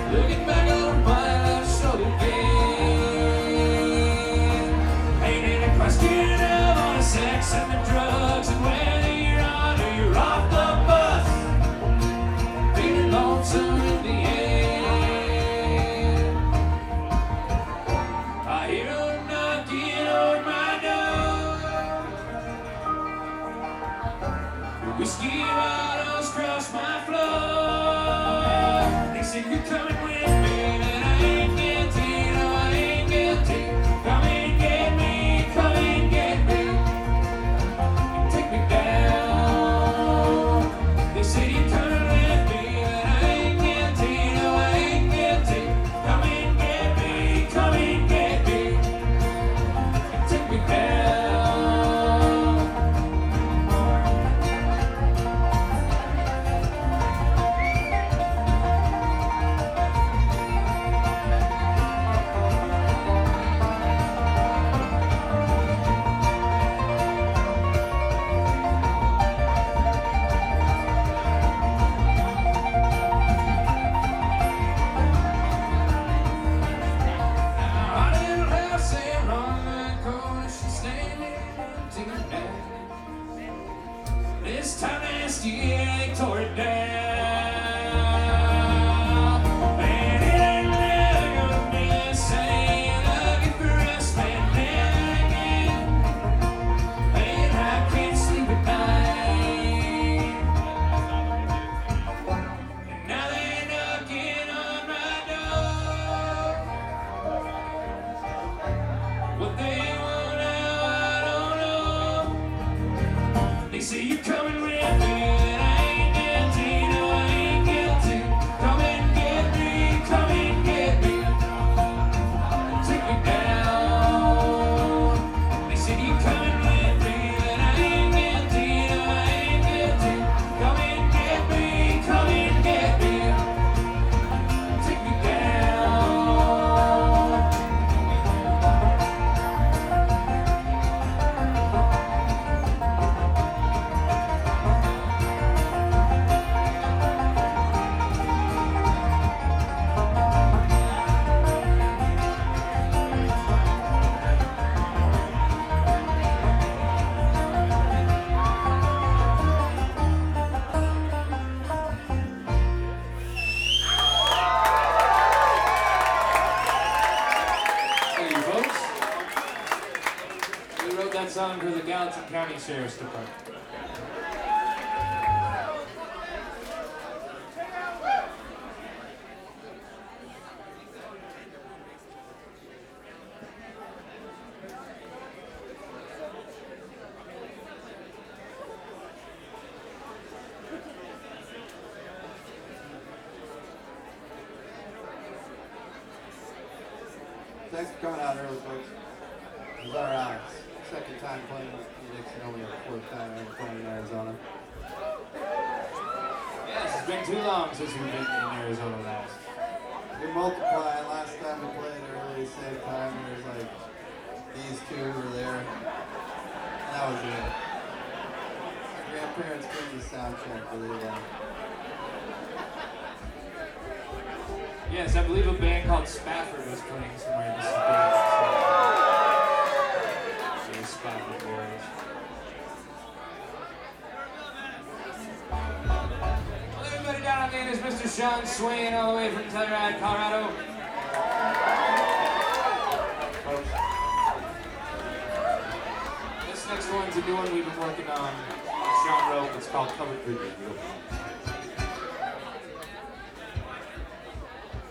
Looking back on my life so again. Ain't any question of all the sex and the drugs and whether you're on or you're off the bus. Feeling lonesome in the end. I hear them knocking on my door. Whiskey bottles cross my floor. They say you're coming with me, and I ain't guilty, no I ain't guilty. Come and get me, come and get me. You take me down. They say you're coming with me, and I ain't guilty, no I ain't guilty. Come and get me, come and get me. You take me down. This time last year they tore it down. Man, it ain't never gonna be the same. Looking for us, man, never again. Man, I can't sleep at night. And now they're knocking on my door. What they want now, I don't know. They say you're coming with me, and I ain't guilty, no I ain't guilty. Come and get me, come and get me. Take me down. They say you're coming with me, and I ain't guilty, no I ain't guilty. Come and get me, come and get me. Take me down. Thank you, folks. We wrote that song for the Gallatin County Sheriff's Department. Thanks for coming out early, folks. This is our second time playing Phoenix and only our fourth time ever playing in Arizona. Yes, it's been too long since we've been in Arizona last. We multiply. Last time we played early, same time, there was like these two were there. And that was it. My grandparents came to sound check really well. Yes, I believe a band called Spafford was playing somewhere in the city. So Spafford Boys. Well, everybody down on the end is Mr. Sean Swain, all the way from Telluride, Colorado. Folks, this next one's a new one we've been working on. Sean wrote. It's called Covered Bridges.